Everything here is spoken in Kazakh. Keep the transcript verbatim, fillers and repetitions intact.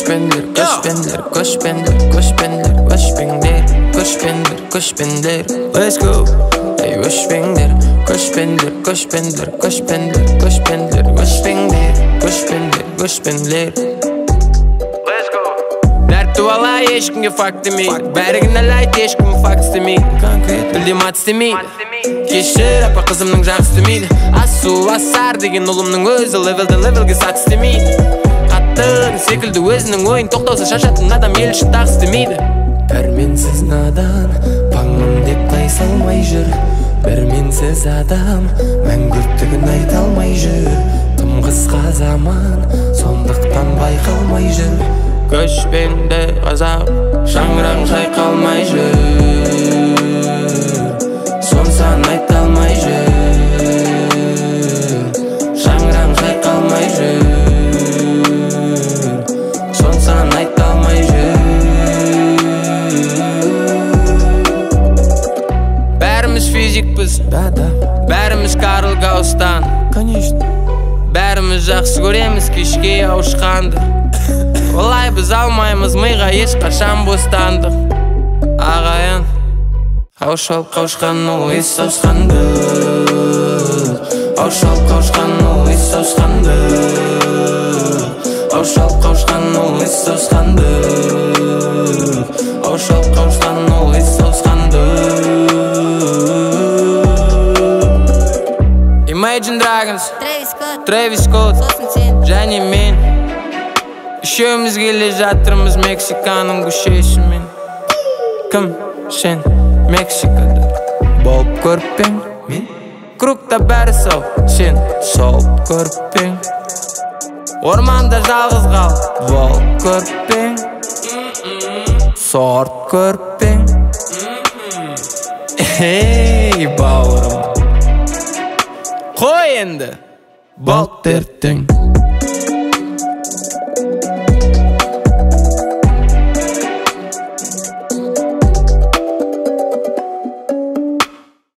Göçmenler, göçmenler, göçmenler, göçmenler, göçmenler, göçmenler, göçmenler. Let's go. Hey göçmenler, göçmenler, göçmenler, göçmenler, göçmenler, göçmenler, göçmenler, göçmenler. Let's go. Dertli valla eşkimge fakt demeydi. Bergine light eşkimge fakt istemeydi. Bildiğim at istemeydi. Keşir apa kızımның жақ istemeydi. Asu asar деген ұлымның өзі levelді levelге сат istemeydi. Қаттың секілді өзінің ойын тоқтауса шашатын адам ел үшін тақ істемейді. Пәрменсіз надан паңмын деп тайсалмай жүр. Пәрменсіз адам мәңгүрттігін айта алмай жүр. Тым қысқа заман сондықтан байқалмай жүр. Көшпенді қазақ шаңыраң шайқалмай жүр. Сонсан айта алмай жүр. Шаңыраң шайқалмай жүр. Сонсан айта алмай жүр. Бәріміз физикпіз, бәріміз Карл Гаустан. Конечно. Бәріміз жақсы көреміз кешке ауышқанды. Олай біз алмаймыз миға ешқашан бостандық. Ағайын Қаушалып қауышқан ол ес ауысқанды. Қаушалып қауышқан ол ес ауысқанды. Қаушалып қауышқан ол ес ауысқанды. Қаушалып қауышқан ол ес ауысқанды. Imagine Dragons, Travis Scott, және мен үшеуміз келе жатырмыз Мексиканың көшесімен. Кім сен Мексикада болып көрпең? Мен кругта бәрі сау, сен солып көрпең. Орманда жалғыз қал болып көрпең. Сорт көрпең. Ей бауырым, қой енді болт ертең.